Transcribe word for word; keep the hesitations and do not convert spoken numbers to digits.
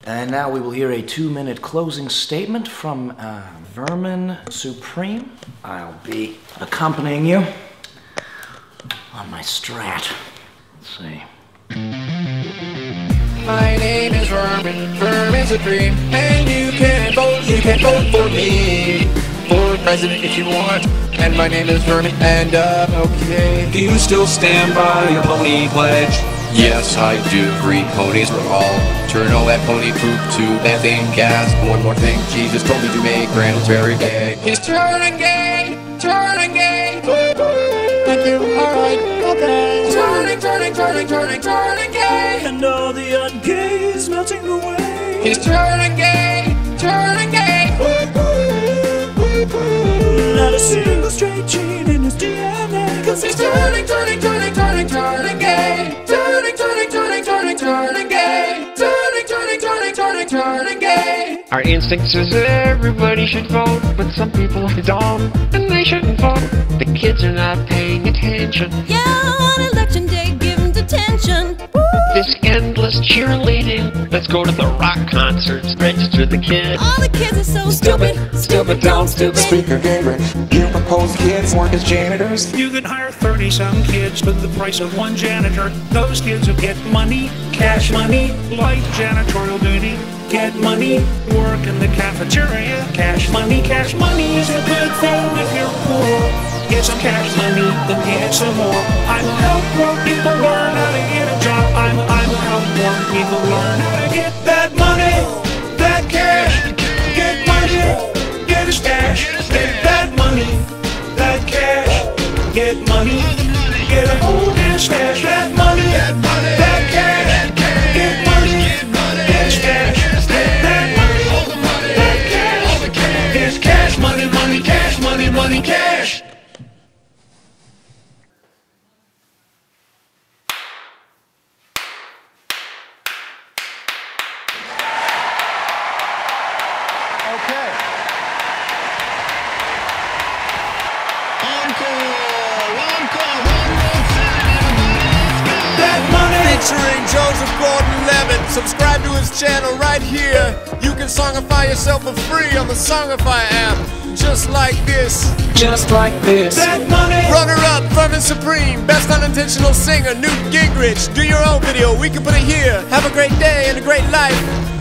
And now we will hear a two-minute closing statement from uh, Vermin Supreme. I'll be accompanying you on my Strat. Let's see. My name is Vermin, Vermin Supreme, and you can vote, you can vote for me for president if you want. And my name is Vermin, and uh, okay. Do you still stand by your pony pledge? Yes, I do. Three ponies for all. Turn all that pony poop to methane gas. One more thing, Jesus told me to make Randall's very gay. He's turning gay, turning gay. Thank you, alright, okay. Turning, turning, turning, turning, turning gay. And all the ungays melting away. He's turning gay, turning gay. Not a single straight gene in his D N A. Cause he's turning, turning, turning, turning, turning gay. Turning, turning, turning, turning, turning gay. Turning, turning, turning, turning, turning gay. Our instinct says everybody should vote, but some people are dumb, and they shouldn't vote. The kids are not paying attention. Yeah, on election day, give them detention. Woo! This endless cheerleading. Let's go to the rock concerts, register the kids. All the kids are so stupid, stupid, dumb, stupid. Speaker Gingrich, you propose kids work as janitors? You could hire thirty-some kids for the price of one janitor. Those kids will get money, cash money, light janitorial duty. Get money, work in the cafeteria. Cash money, cash money is a good thing if you're poor. Get some cash money, then get some more. I will help poor people learn how to get a job. I'm, I will help poor people learn how to get that money, that cash. Get money, get a stash. Get that money, that cash. Get money, get a whole damn stash. That money, that cash. Get money, get a stash. Cash, money, money, cash, money, money, cash. Okay. Encore, encore, one more time. That money. Featuring Joseph Gordon-Levitt. Subscribe to his channel right here. You can songify yourself for free on the Songify app. Just like this. Just like this. That money. Runner-up, Vermin Supreme. Best unintentional singer, Newt Gingrich. Do your own video. We can put it here. Have a great day and a great life.